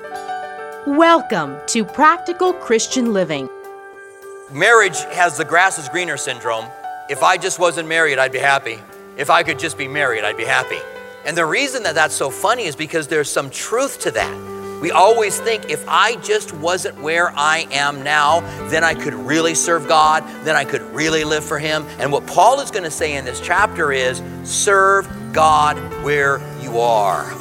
Welcome to Practical Christian Living. Marriage has the grass is greener syndrome. If I just wasn't married, I'd be happy. If I could just be married, I'd be happy. And the reason that that's so funny is because there's some truth to that. We always think if I just wasn't where I am now, then I could really serve God, then I could really live for Him. And what Paul is going to say in this chapter is, serve God where you are.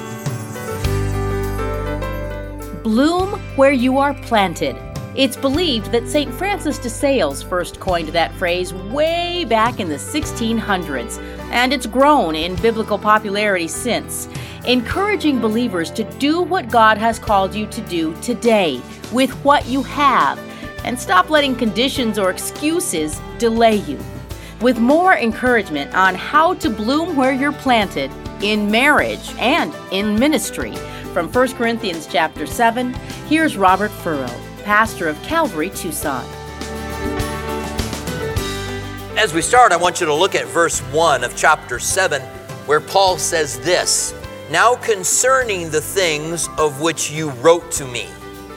Bloom where you are planted. It's believed that St. Francis de Sales first coined that phrase way back in the 1600s, and it's grown in biblical popularity since, encouraging believers to do what God has called you to do today with what you have, and stop letting conditions or excuses delay you. With more encouragement on how to bloom where you're planted in marriage and in ministry, from 1 Corinthians chapter 7, here's Robert Furrow, pastor of Calvary, Tucson. As we start, I want you to look at verse 1 of chapter 7, where Paul says this, "Now concerning the things of which you wrote to me."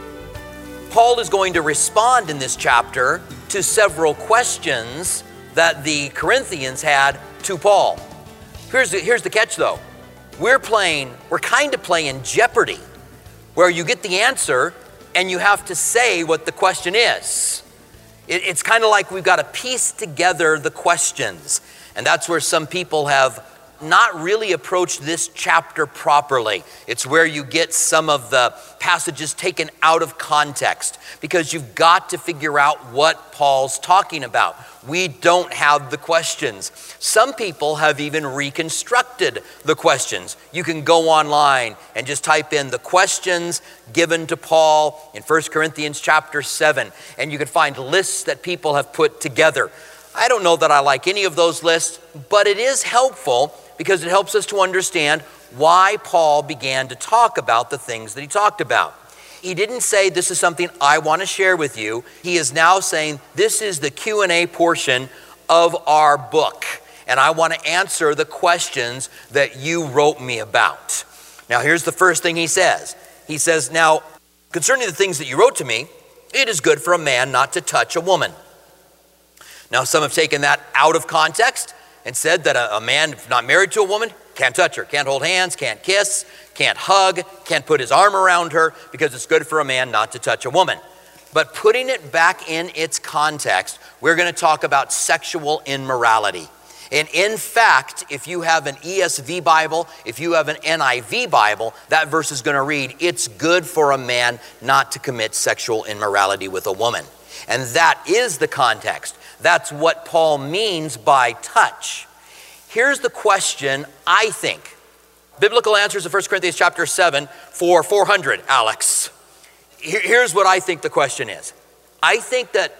Paul is going to respond in this chapter to several questions that the Corinthians had to Paul. Here's the catch though. We're kind of playing Jeopardy, where you get the answer and you have to say what the question is. It's kind of like we've got to piece together the questions. And that's where some people have not really approached this chapter properly. It's where you get some of the passages taken out of context, because you've got to figure out what Paul's talking about. We don't have the questions. Some people have even reconstructed the questions. You can go online and just type in the questions given to Paul in 1 Corinthians chapter 7, and you can find lists that people have put together. I don't know that I like any of those lists, but it is helpful because it helps us to understand why Paul began to talk about the things that he talked about. He didn't say, this is something I want to share with you. He is now saying, this is the Q&A portion of our book, and I want to answer the questions that you wrote me about. Now, here's the first thing he says. He says, now, concerning the things that you wrote to me, it is good for a man not to touch a woman. Now, some have taken that out of context and said that a man not married to a woman can't touch her, can't hold hands, can't kiss, can't hug, can't put his arm around her, because it's good for a man not to touch a woman. But putting it back in its context, we're going to talk about sexual immorality. And in fact, if you have an ESV Bible, if you have an NIV Bible, that verse is going to read, it's good for a man not to commit sexual immorality with a woman. And that is the context. That's what Paul means by touch. Here's the question, I think. Biblical answers of 1 Corinthians chapter 7 for 400, Alex. Here's what I think the question is. I think that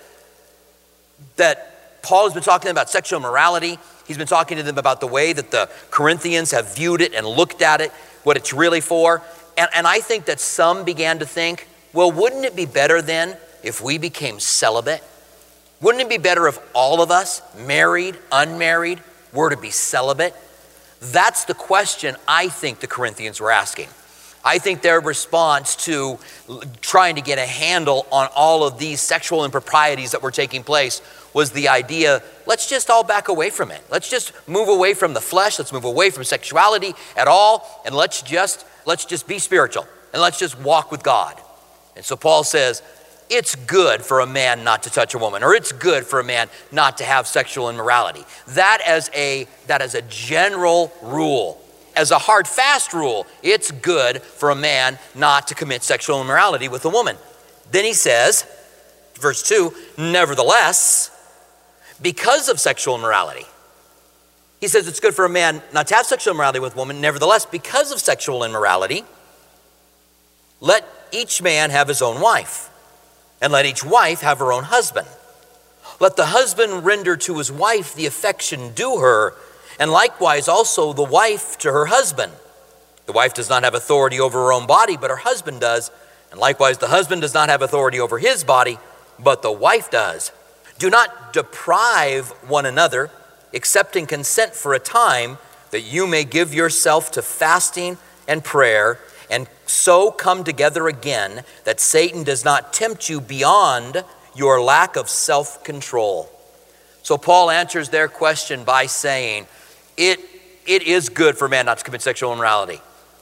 Paul has been talking to them about sexual immorality. He's been talking to them about the way that the Corinthians have viewed it and looked at it, what it's really for. And I think that some began to think, well, wouldn't it be better then if we became celibate? Wouldn't it be better if all of us, married, unmarried, were to be celibate? That's the question I think the Corinthians were asking. I think their response to trying to get a handle on all of these sexual improprieties that were taking place was the idea, let's just all back away from it. Let's just move away from the flesh. Let's move away from sexuality at all. And let's just be spiritual. And let's just walk with God. And so Paul says, it's good for a man not to touch a woman, or it's good for a man not to have sexual immorality. That as a general rule, as a hard, fast rule, it's good for a man not to commit sexual immorality with a woman. Then he says, verse 2, nevertheless, because of sexual immorality. He says it's good for a man not to have sexual immorality with a woman. Nevertheless, because of sexual immorality, let each man have his own wife, and let each wife have her own husband. Let the husband render to his wife the affection due her, and likewise also the wife to her husband. The wife does not have authority over her own body, but her husband does. And likewise the husband does not have authority over his body, but the wife does. Do not deprive one another, accepting consent for a time, that you may give yourself to fasting and prayer, and So come together again, that Satan does not tempt you beyond your lack of self-control. So Paul answers their question by saying, it is good for man not to commit sexual immorality.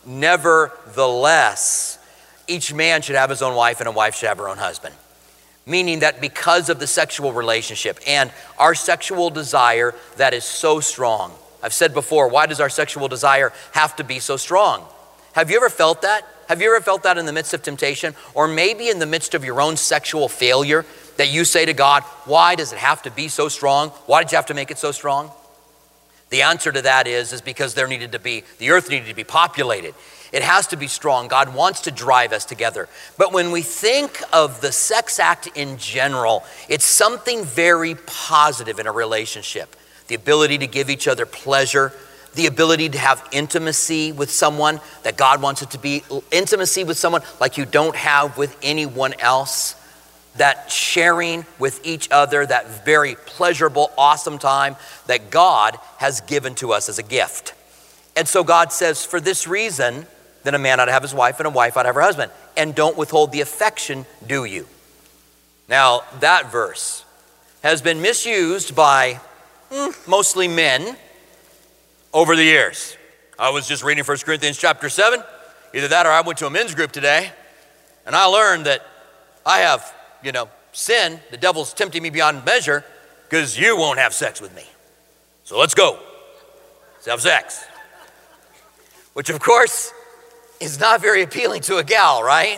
Nevertheless, each man should have his own wife and a wife should have her own husband. Meaning that because of the sexual relationship and our sexual desire that is so strong. I've said before, why does our sexual desire have to be so strong? Have you ever felt that? Have you ever felt that in the midst of temptation? Or maybe in the midst of your own sexual failure that you say to God, why does it have to be so strong? Why did you have to make it so strong? The answer to that is because the earth needed to be populated. It has to be strong. God wants to drive us together. But when we think of the sex act in general, it's something very positive in a relationship. The ability to give each other pleasure, the ability to have intimacy with someone that God wants it to be, intimacy with someone like you don't have with anyone else, that sharing with each other, that very pleasurable, awesome time that God has given to us as a gift. And so God says, for this reason, then a man ought to have his wife and a wife ought to have her husband. And don't withhold the affection, do you? Now, that verse has been misused by mostly men over the years. I was just reading 1 Corinthians chapter 7. Either that or I went to a men's group today, and I learned that I have, sin. The devil's tempting me beyond measure because you won't have sex with me. So let's go. Let's have sex. Which, of course, is not very appealing to a gal, right?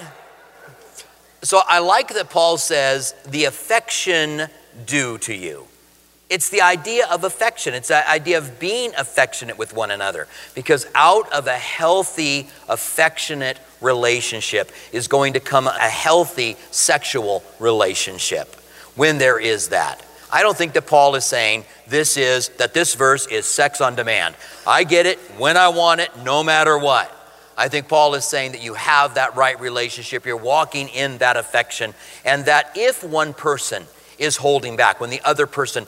So I like that Paul says, the affection due to you. It's the idea of affection. It's the idea of being affectionate with one another. Because out of a healthy, affectionate relationship is going to come a healthy sexual relationship when there is that. I don't think that Paul is saying this verse is sex on demand. I get it when I want it, no matter what. I think Paul is saying that you have that right relationship. You're walking in that affection. And that if one person is holding back, when the other person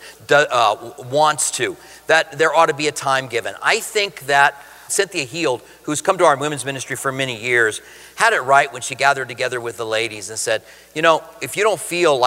wants to, that there ought to be a time given. I think that Cynthia Heald, who's come to our women's ministry for many years, had it right when she gathered together with the ladies and said, if you don't feel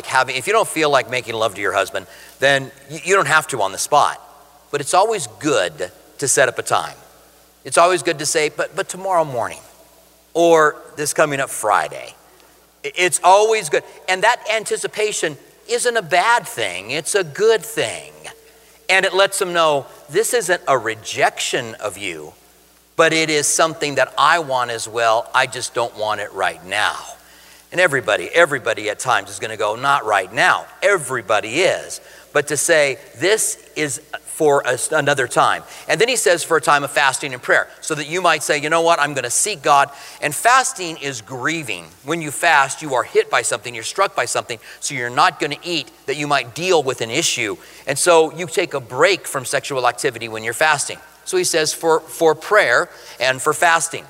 like making love to your husband, then you don't have to on the spot. But it's always good to set up a time. It's always good to say, but tomorrow morning, or this coming up Friday. It's always good. And that anticipation isn't a bad thing. It's a good thing. And it lets them know this isn't a rejection of you, but it is something that I want as well. I just don't want it right now. And everybody at times is going to go, not right now. Everybody is. But to say this is for another time. And then he says for a time of fasting and prayer, so that you might say, you know what, I'm going to seek God. And fasting is grieving. When you fast, you are hit by something, you're struck by something, so you're not going to eat, that you might deal with an issue. And so you take a break from sexual activity when you're fasting. So he says for prayer and for fasting.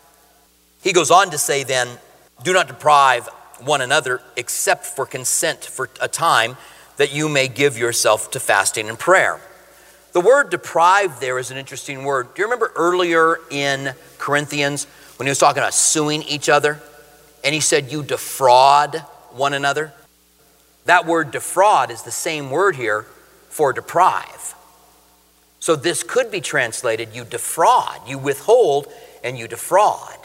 He goes on to say then, do not deprive one another except for consent for a time, that you may give yourself to fasting and prayer. The word deprive there is an interesting word. Do you remember earlier in Corinthians when he was talking about suing each other? And he said, you defraud one another. That word defraud is the same word here for deprive. So this could be translated, you defraud, you withhold and you defraud.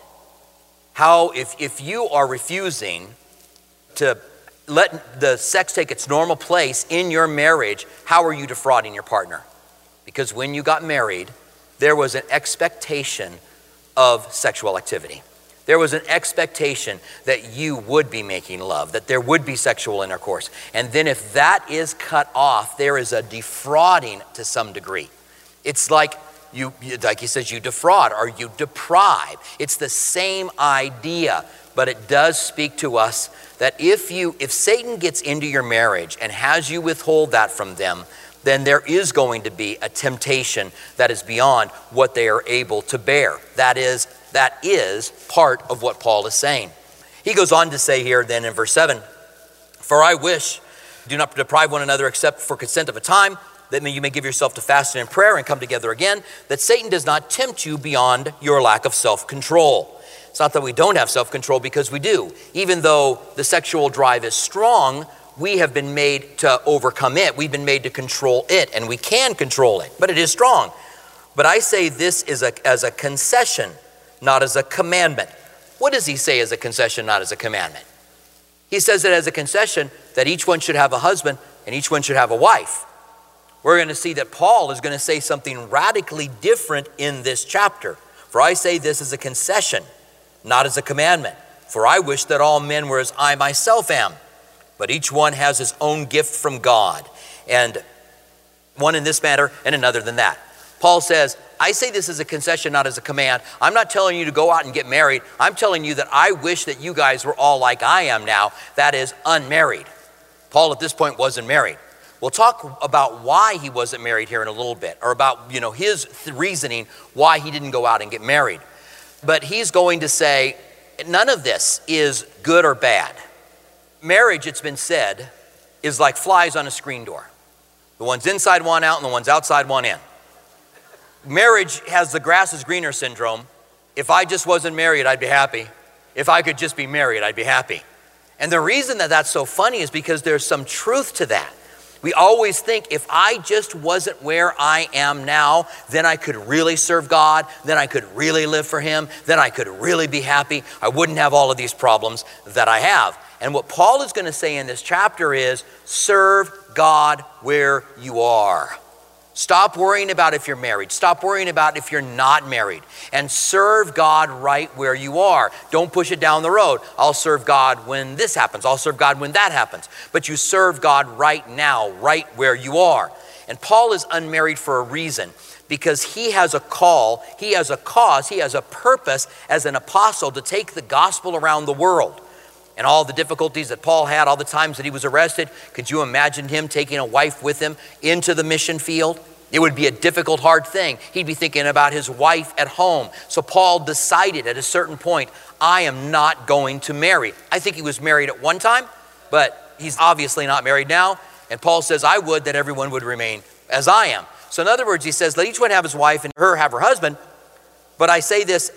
How if you are refusing to let the sex take its normal place in your marriage, how are you defrauding your partner? Because when you got married, there was an expectation of sexual activity. There was an expectation that you would be making love, that there would be sexual intercourse. And then if that is cut off, there is a defrauding to some degree. It's like he says, you defraud or you deprive. It's the same idea, but it does speak to us that if Satan gets into your marriage and has you withhold that from them, then there is going to be a temptation that is beyond what they are able to bear. That is part of what Paul is saying. He goes on to say here then in verse 7, for I wish, do not deprive one another except for consent of a time, that you may give yourself to fasting and prayer and come together again, that Satan does not tempt you beyond your lack of self-control. It's not that we don't have self-control, because we do. Even though the sexual drive is strong, we have been made to overcome it. We've been made to control it, and we can control it, but it is strong. But I say this is as a concession, not as a commandment. What does he say as a concession, not as a commandment? He says it as a concession that each one should have a husband and each one should have a wife. We're going to see that Paul is going to say something radically different in this chapter. For I say this as a concession, not as a commandment. For I wish that all men were as I myself am. But each one has his own gift from God, and one in this matter and another than that. Paul says, I say this as a concession, not as a command. I'm not telling you to go out and get married. I'm telling you that I wish that you guys were all like I am now, that is, unmarried. Paul at this point wasn't married. We'll talk about why he wasn't married here in a little bit, or about his reasoning why he didn't go out and get married. But he's going to say, none of this is good or bad. Marriage, it's been said, is like flies on a screen door. The one's inside, one out, and the one's outside, one in. Marriage has the grass is greener syndrome. If I just wasn't married, I'd be happy. If I could just be married, I'd be happy. And the reason that that's so funny is because there's some truth to that. We always think if I just wasn't where I am now, then I could really serve God, then I could really live for Him, then I could really be happy. I wouldn't have all of these problems that I have. And what Paul is going to say in this chapter is, serve God where you are. Stop worrying about if you're married. Stop worrying about if you're not married. And serve God right where you are. Don't push it down the road. I'll serve God when this happens. I'll serve God when that happens. But you serve God right now, right where you are. And Paul is unmarried for a reason, because he has a call, he has a cause, he has a purpose as an apostle to take the gospel around the world. And all the difficulties that Paul had, all the times that he was arrested, could you imagine him taking a wife with him into the mission field? It would be a difficult, hard thing. He'd be thinking about his wife at home. So Paul decided at a certain point, I am not going to marry. I think he was married at one time, but he's obviously not married now. And Paul says, I would that everyone would remain as I am. So in other words, he says, let each one have his wife and her have her husband. But I say this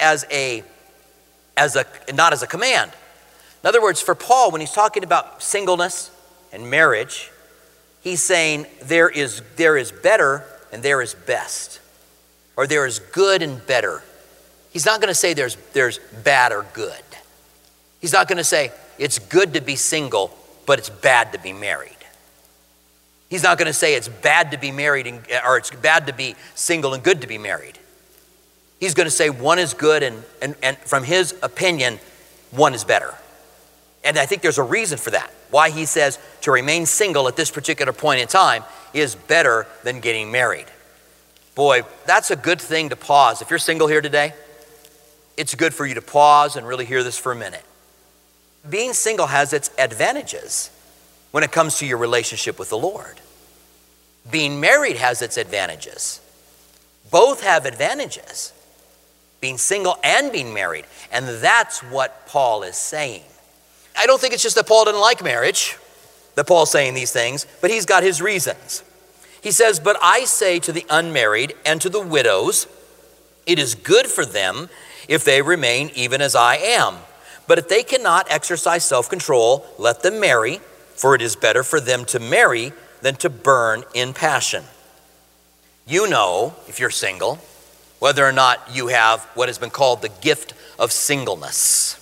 not as a command. In other words, for Paul, when he's talking about singleness and marriage, he's saying there is better and there is best, or there is good and better. He's not going to say there's bad or good. He's not going to say it's good to be single, but it's bad to be married. He's not going to say it's bad to be married or it's bad to be single and good to be married. He's going to say one is good and from his opinion, one is better. And I think there's a reason for that. Why he says to remain single at this particular point in time is better than getting married. Boy, that's a good thing to pause. If you're single here today, it's good for you to pause and really hear this for a minute. Being single has its advantages when it comes to your relationship with the Lord. Being married has its advantages. Both have advantages. Being single and being married. And that's what Paul is saying. I don't think it's just that Paul didn't like marriage, that Paul's saying these things, but he's got his reasons. He says, but I say to the unmarried and to the widows, it is good for them if they remain even as I am. But if they cannot exercise self-control, let them marry, for it is better for them to marry than to burn in passion. You know, if you're single, whether or not you have what has been called the gift of singleness.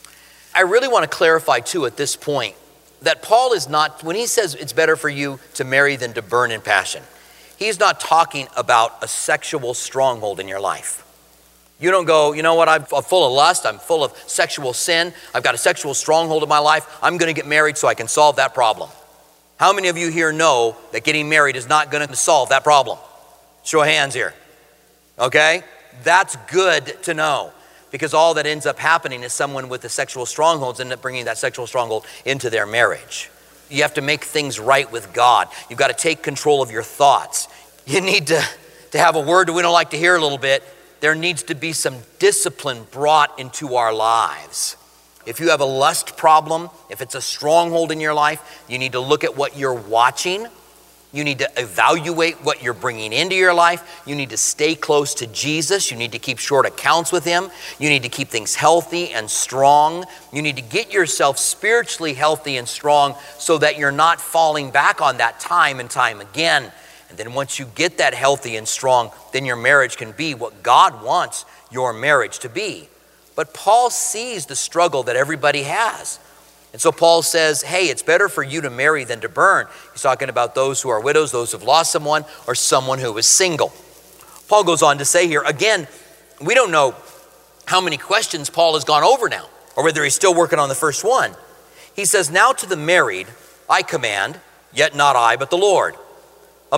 I really want to clarify too at this point that Paul is not, when he says it's better for you to marry than to burn in passion, he's not talking about a sexual stronghold in your life. You don't go, you know what, I'm full of lust, I'm full of sexual sin, I've got a sexual stronghold in my life, I'm going to get married so I can solve that problem. How many of you here know that getting married is not going to solve that problem? Show of hands here. Okay? That's good to know. Because all that ends up happening is someone with the sexual strongholds end up bringing that sexual stronghold into their marriage. You have to make things right with God. You've got to take control of your thoughts. You need to have a word that we don't like to hear a little bit. There needs to be some discipline brought into our lives. If you have a lust problem, if it's a stronghold in your life, you need to look at what you're watching. You need to evaluate what you're bringing into your life. You need to stay close to Jesus. You need to keep short accounts with him. You need to keep things healthy and strong. You need to get yourself spiritually healthy and strong so that you're not falling back on that time and time again. And then once you get that healthy and strong, then your marriage can be what God wants your marriage to be. But Paul sees the struggle that everybody has. And so Paul says, hey, it's better for you to marry than to burn. He's talking about those who are widows, those who've lost someone, or someone who is single. Paul goes on to say here, again, we don't know how many questions Paul has gone over now, or whether he's still working on the first one. He says, now to the married, I command, yet not I, but the Lord. A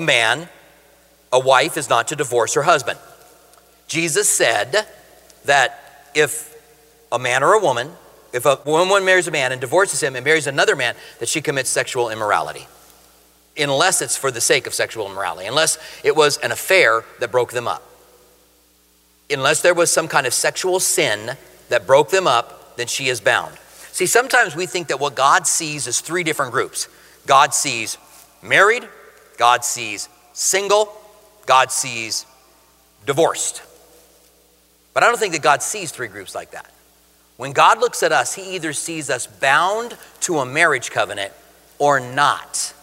wife is not to divorce her husband. Jesus said that if a man or a woman, if a woman marries a man and divorces him and marries another man, that she commits sexual immorality. Unless it's for the sake of sexual immorality. Unless it was an affair that broke them up. Unless there was some kind of sexual sin that broke them up, then she is bound. See, sometimes we think that what God sees is three different groups. God sees married, God sees single, God sees divorced. But I don't think that God sees three groups like that. When God looks at us, he either sees us bound to a marriage covenant or not.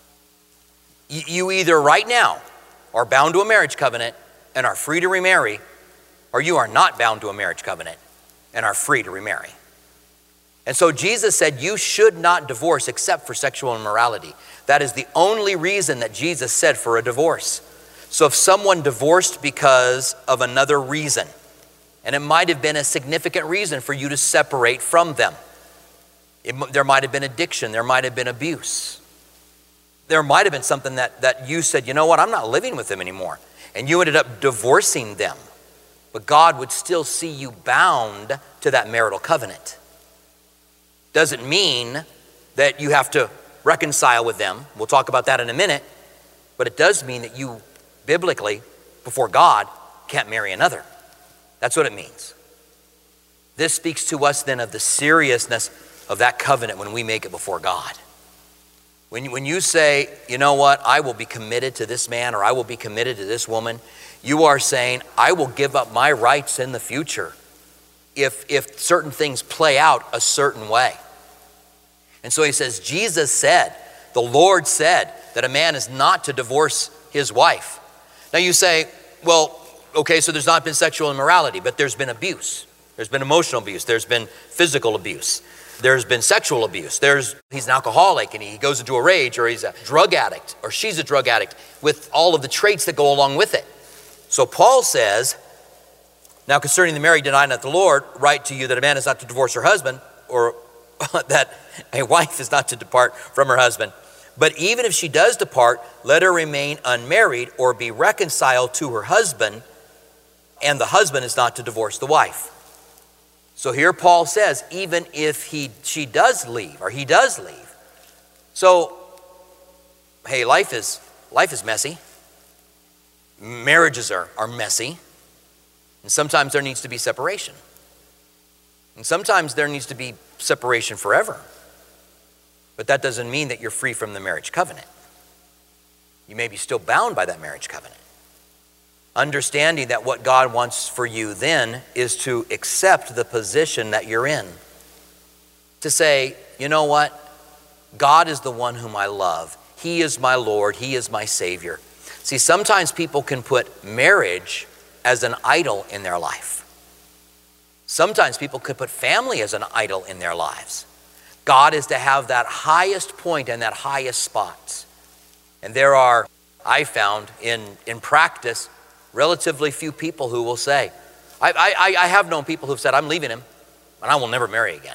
You either right now are bound to a marriage covenant and are free to remarry, or you are not bound to a marriage covenant and are free to remarry. And so Jesus said you should not divorce except for sexual immorality. That is the only reason that Jesus said for a divorce. So if someone divorced because of another reason, and it might have been a significant reason for you to separate from them. There might have been addiction. There might have been abuse. There might have been something that you said, you know what, I'm not living with them anymore. And you ended up divorcing them. But God would still see you bound to that marital covenant. Doesn't mean that you have to reconcile with them. We'll talk about that in a minute. But it does mean that you, biblically, before God, can't marry another. That's what it means. This speaks to us then of the seriousness of that covenant when we make it before God. When you say, you know what, I will be committed to this man or I will be committed to this woman, you are saying, I will give up my rights in the future if certain things play out a certain way. And so he says, Jesus said, the Lord said that a man is not to divorce his wife. Now you say, well, okay, so there's not been sexual immorality, but there's been abuse. There's been emotional abuse. There's been physical abuse. There's been sexual abuse. He's an alcoholic and he goes into a rage, or he's a drug addict, or she's a drug addict, with all of the traits that go along with it. So Paul says, now concerning the married, deny not the Lord, write to you that a man is not to divorce her husband, or that a wife is not to depart from her husband. But even if she does depart, let her remain unmarried or be reconciled to her husband, and the husband is not to divorce the wife. So here Paul says, even if she does leave, or he does leave. So, hey, life is messy. Marriages are messy. And sometimes there needs to be separation. And sometimes there needs to be separation forever. But that doesn't mean that you're free from the marriage covenant. You may be still bound by that marriage covenant. Understanding that what God wants for you then is to accept the position that you're in. To say, you know what? God is the one whom I love. He is my Lord. He is my Savior. See, sometimes people can put marriage as an idol in their life. Sometimes people could put family as an idol in their lives. God is to have that highest point and that highest spot. And there are, I found in practice, relatively few people who will say, I have known people who've said, I'm leaving him and I will never marry again.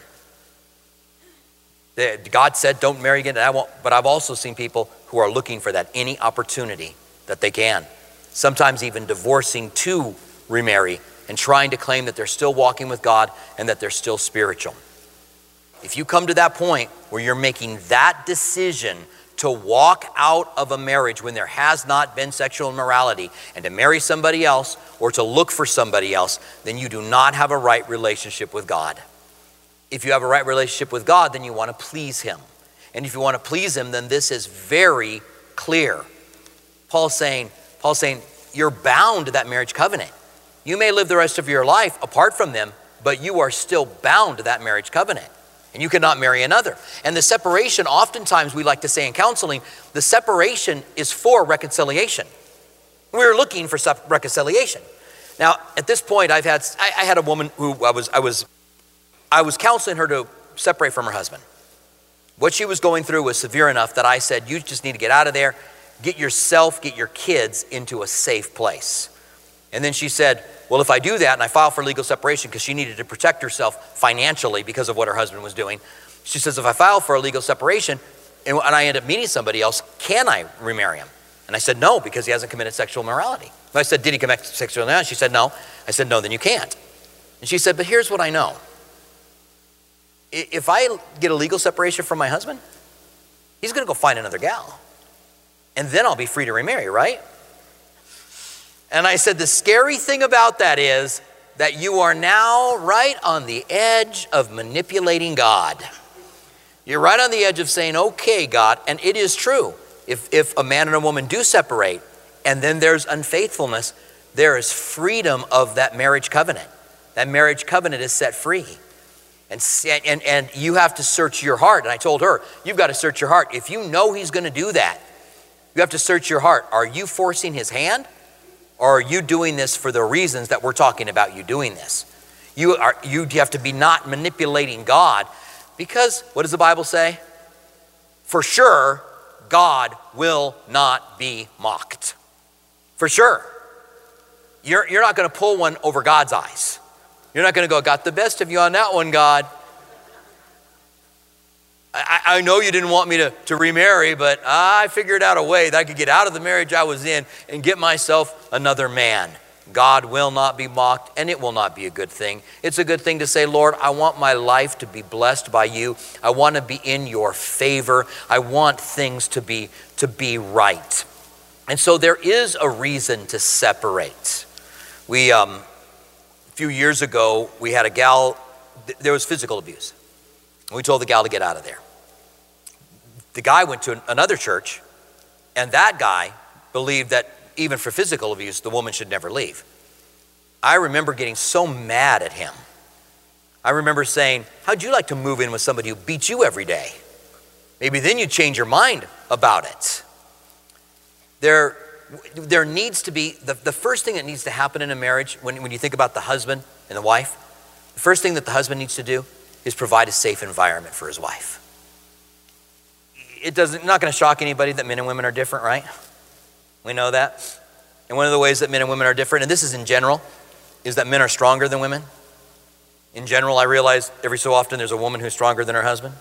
God said, don't marry again, and I won't. But I've also seen people who are looking for that any opportunity that they can. Sometimes even divorcing to remarry and trying to claim that they're still walking with God and that they're still spiritual. If you come to that point where you're making that decision to walk out of a marriage when there has not been sexual immorality and to marry somebody else or to look for somebody else, then you do not have a right relationship with God. If you have a right relationship with God, then you want to please him. And if you want to please him, then this is very, clear. Paul's saying, you're bound to that marriage covenant. You may live the rest of your life apart from them, but you are still bound to that marriage covenant. And you cannot marry another. And the separation, oftentimes we like to say in counseling, the separation is for reconciliation. We're looking for reconciliation. Now, at this point, I had a woman who I was counseling her to separate from her husband. What she was going through was severe enough that I said, you just need to get out of there, get your kids into a safe place. And then she said, well, if I do that and I file for legal separation, because she needed to protect herself financially because of what her husband was doing. She says, if I file for a legal separation and I end up meeting somebody else, can I remarry him? And I said, no, because he hasn't committed sexual immorality. And I said, did he commit sexual immorality? She said, no. I said, no, then you can't. And she said, but here's what I know. If I get a legal separation from my husband, he's going to go find another gal. And then I'll be free to remarry, right? And I said, the scary thing about that is that you are now right on the edge of manipulating God. You're right on the edge of saying, okay, God, and it is true. If a man and a woman do separate and then there's unfaithfulness, there is freedom of that marriage covenant. That marriage covenant is set free. And you have to search your heart. And I told her, you've got to search your heart. If you know he's going to do that, you have to search your heart. Are you forcing his hand? Or are you doing this for the reasons that we're talking about you doing this? You have to be not manipulating God, because what does the Bible say? For sure, God will not be mocked. For sure. You're not going to pull one over God's eyes. You're not going to go, got the best of you on that one, God. I know you didn't want me to remarry, but I figured out a way that I could get out of the marriage I was in and get myself another man. God will not be mocked, and it will not be a good thing. It's a good thing to say, Lord, I want my life to be blessed by you. I want to be in your favor. I want things to be right. And so there is a reason to separate. A few years ago, we had a gal, there was physical abuse. We told the gal to get out of there. The guy went to another church, and that guy believed that even for physical abuse, the woman should never leave. I remember getting so mad at him. I remember saying, how'd you like to move in with somebody who beats you every day? Maybe then you'd change your mind about it. There needs to be, the first thing that needs to happen in a marriage, when you think about the husband and the wife, the first thing that the husband needs to do is provide a safe environment for his wife. Not going to shock anybody that men and women are different, right? We know that. And one of the ways that men and women are different, and this is in general, is that men are stronger than women. In general, I realize every so often there's a woman who's stronger than her husband.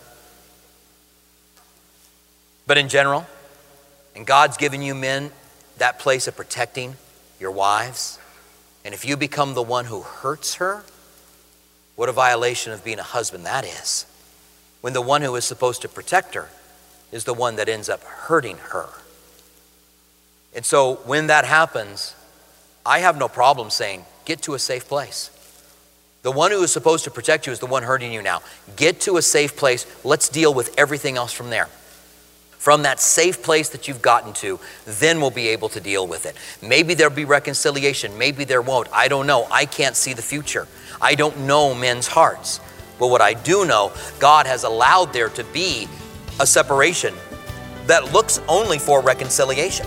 But in general, and God's given you men that place of protecting your wives. And if you become the one who hurts her, what a violation of being a husband that is. When the one who is supposed to protect her is the one that ends up hurting her. And so when that happens, I have no problem saying, get to a safe place. The one who is supposed to protect you is the one hurting you now. Get to a safe place. Let's deal with everything else from there. From that safe place that you've gotten to, then we'll be able to deal with it. Maybe there'll be reconciliation. Maybe there won't. I don't know. I can't see the future. I don't know men's hearts. But what I do know, God has allowed there to be a separation that looks only for reconciliation.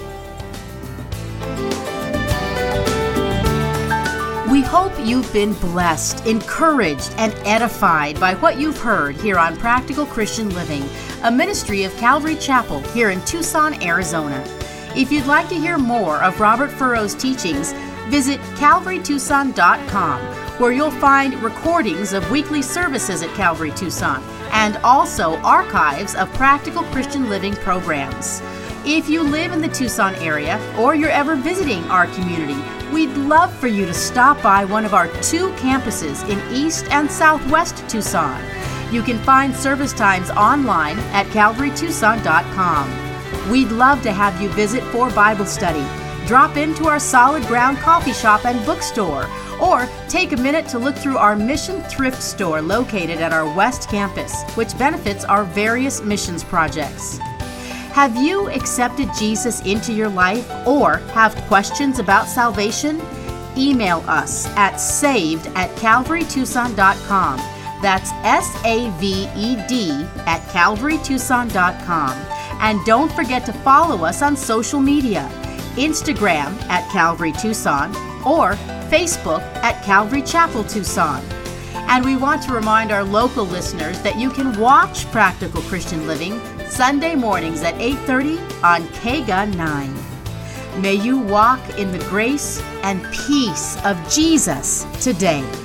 We hope you've been blessed, encouraged, and edified by what you've heard here on Practical Christian Living, a ministry of Calvary Chapel here in Tucson, Arizona. If you'd like to hear more of Robert Furrow's teachings, visit calvarytucson.com, where you'll find recordings of weekly services at Calvary Tucson and also archives of Practical Christian Living programs. If you live in the Tucson area or you're ever visiting our community, we'd love for you to stop by one of our 2 campuses in East and Southwest Tucson. You can find service times online at calvarytucson.com. We'd love to have you visit for Bible study. Drop into our Solid Ground coffee shop and bookstore, or take a minute to look through our Mission Thrift Store located at our West Campus, which benefits our various missions projects. Have you accepted Jesus into your life or have questions about salvation? Email us at saved@calvarytucson.com. That's SAVED@calvarytucson.com. And don't forget to follow us on social media, Instagram @Calvary Tucson or Facebook @Calvary Chapel Tucson. And we want to remind our local listeners that you can watch Practical Christian Living Sunday mornings at 8:30 on KGA 9. May you walk in the grace and peace of Jesus today.